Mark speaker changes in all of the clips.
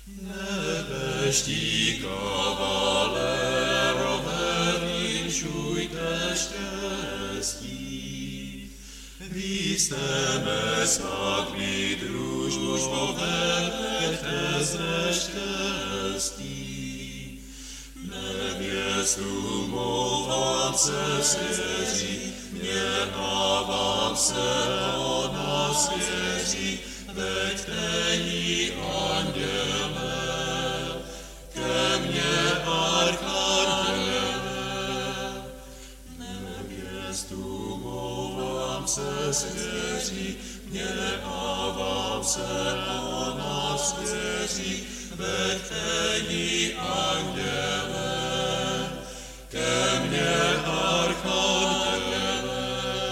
Speaker 1: Nebeští kavalerové, vinšujte štěstí. Vy jste smakli družbu, povedete ze štěstí. Nevěstu mou vám se svěří, mě a vám se ona svěří, veďte jí anděle, ke mně archanděle. Nevěstu mou vám se svěří, mě a vám se ona svěří, veďte jí anděle, ke mně archanděle.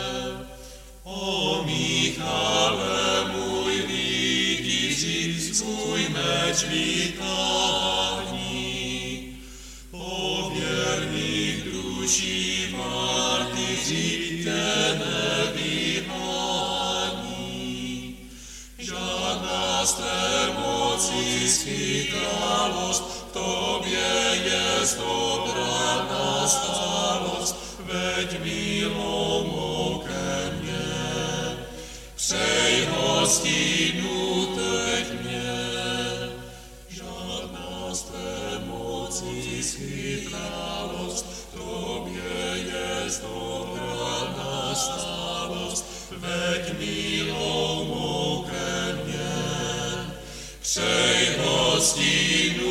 Speaker 1: O Michale můj vítězi, svůj meč vytáhni. O věrných duší martyři, tě nevyhání. Žádná z té moci schytralost, v tobě jest dobrá nastálost, veď milou mou ke mně. Přej hostinu teď mě, žádná z té moci schytralost, v tobě jest dobrá nastálost, veď milou mou ke mně. Přej hostinu